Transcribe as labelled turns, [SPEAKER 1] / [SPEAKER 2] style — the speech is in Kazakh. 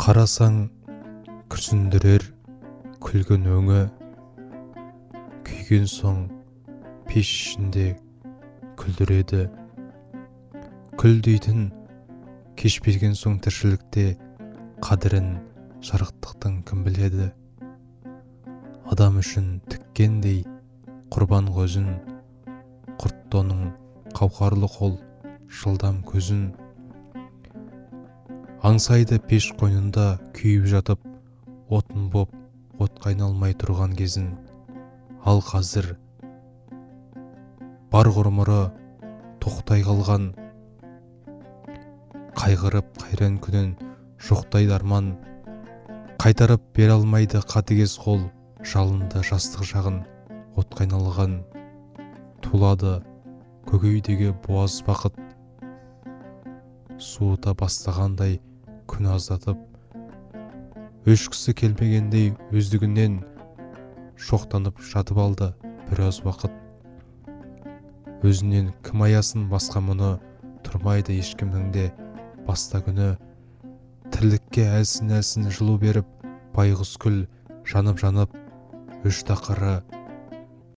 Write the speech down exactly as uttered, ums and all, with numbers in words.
[SPEAKER 1] Қарасаң күрсіндірер күлгін өңі, күйген соң пеш ішінде күлдіреді. Күл дейтін кеш берген соң тіршілікте қадірін жарықтықтың кім біледі. Адам үшін тіккендей құрбан көзін, құрттоның қауқарлы қол жылдам көзін. Аңсайды пеш қойнында күйіп жатып, отын боп отқа айналмай тұрған кезін. Ал қазір бар ғұмыры тоқтай қалған, қайғырып қайран күнін жоқтайды арман. Қайтарып бере алмайды қатыгез қол, жалынды жастық жағын отқа айналған. Тулады көкейдегі буаз бақыт, суыта бастағандай күн аздатып. Өшкісі келмегендей өздігінен шоқтанып жатып алды біраз уақыт. Өзінен кім аясын басқа мұны, тұрмайды ешкімнің де баста күні. Тірлікке әлсін-әлсін жылу беріп, байғұс күл жанып-жанып, өш тақыры